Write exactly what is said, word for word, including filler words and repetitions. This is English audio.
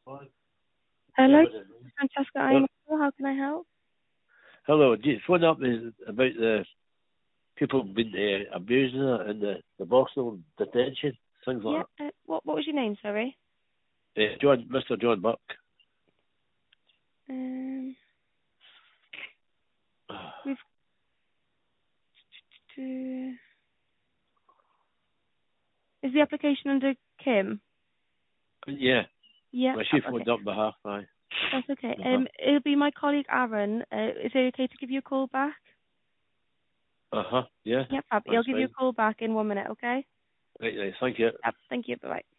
Hello, Francesca. I'm how can I help? Hello, just one up is about the people being uh, abusing her in the, the Boston detention, things Yeah. like Uh, what What was your name? Sorry. that. Uh, John, Mister John Buck. Um, we've. To, is the application under Kim? yeah, Yeah. well, she oh, Okay. phoned up behalf, aye. That's okay. Uh-huh. Um, it'll be my colleague Aaron. Uh, is it okay to give you a call back? Uh-huh, yeah, Yep. Fab. He'll that's give you a fine. call back in one minute. Okay. Right, right, thank you. Yep. Thank you. Bye bye.